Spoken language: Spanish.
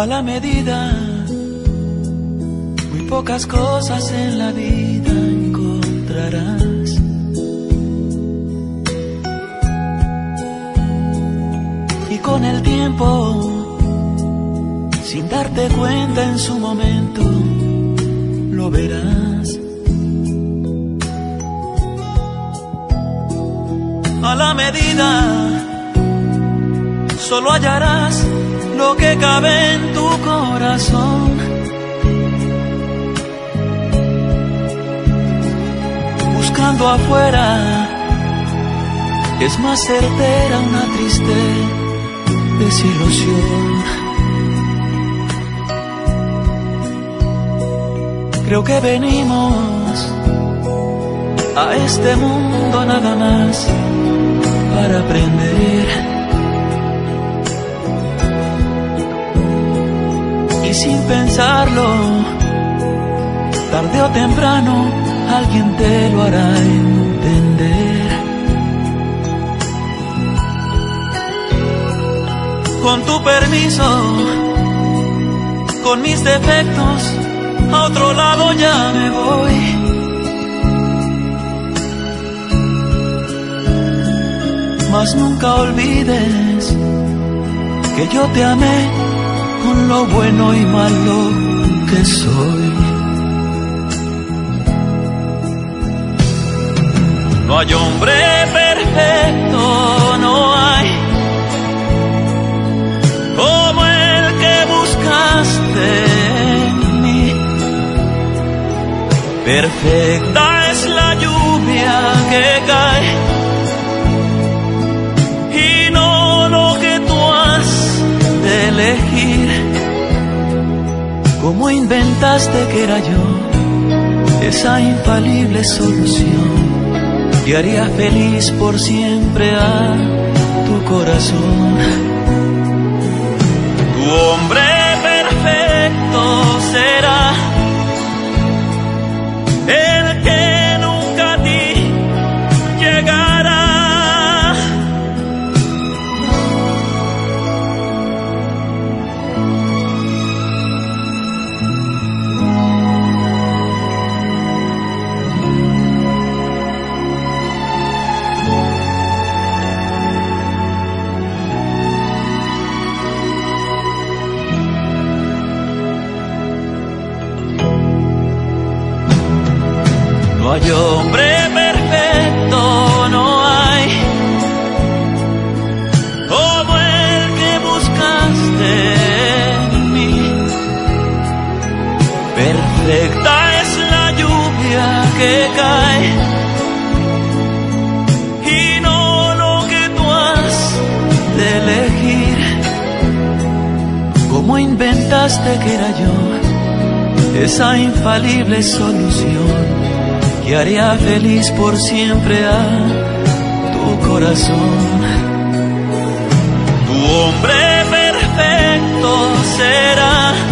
A la medida, muy pocas cosas en la vida encontrarás. Y con el tiempo, sin darte cuenta en su momento, lo verás. A la medida, solo hallarás lo que cabe en tu corazón. Buscando afuera, es más certera una triste desilusión. Creo que venimos a este mundo nada más para aprender. Y sin pensarlo, tarde o temprano, alguien te lo hará entender. Con tu permiso, con mis defectos, a otro lado ya me voy. Mas nunca olvides que yo te amé con lo bueno y malo que soy. No hay hombre perfecto, no hay como el que buscaste en mí. Perfecta es la lluvia que cae y no lo que tú has de elegir. ¿Cómo inventaste que era yo esa infalible solución que haría feliz por siempre a tu corazón? Tu hombre perfecto será el que nunca a ti llegará. No hay hombre perfecto, no hay como el que buscaste en mí. Perfecta es la lluvia que cae y no lo que tú has de elegir. ¿Cómo inventaste que era yo esa infalible solución que haría feliz por siempre a tu corazón? Tu hombre perfecto será